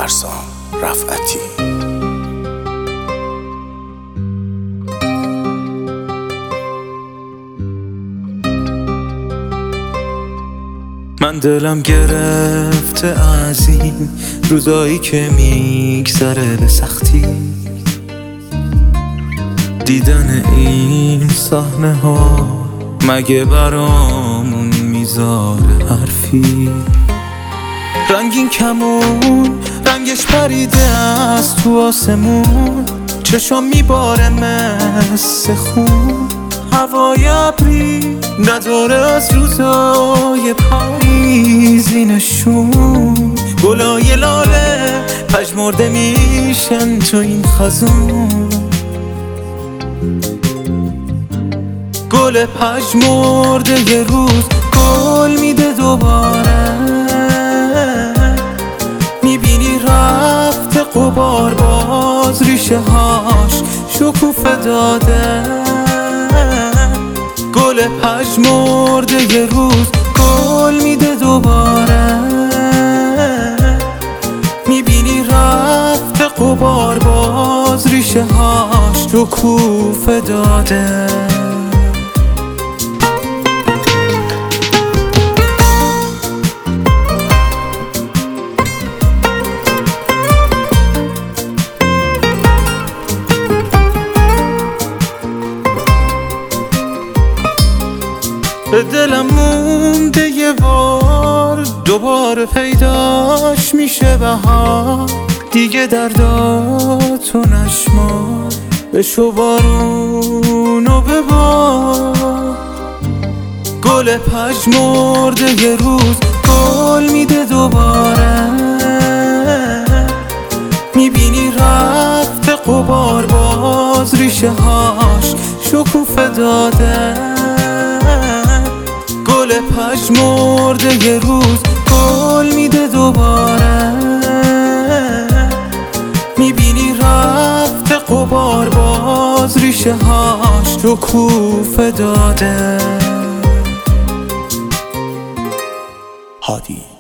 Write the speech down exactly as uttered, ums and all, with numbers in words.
فرسان رفعتی. من دلم گرفته از این روزایی که میگذره به سختی، دیدن این صحنه ها مگه برامون میذاره حرفی؟ رنگین کمون رنگش پریده از تو آسمون، چشام میباره مثل خون، هوای ابری نداره از روزای پاییزی نشون، گلای لاله پژمرده میشن تو این خزون، گل پژمرده یه روز گل میده دوباره، میبینی رفته غبار باز ریشه هاش شکوفه داده، گل پژمرده یه روز گل میده دوباره، میبینی رفته غبار باز ریشه هاش شکوفه داده. به دلم مونده یه بار دوباره پیداش میشه بهار، دیگه درداتو نشمار، بشو بارونو ببار، گل پژمرده یه روز گل میده دوباره، میبینی رفته غبار باز ریشه هاش شکوفه داده، گل پژمرده یه روز گل میده دوباره، میبینی رفته غبار باز ریشه هاش شکوفه داده. هادی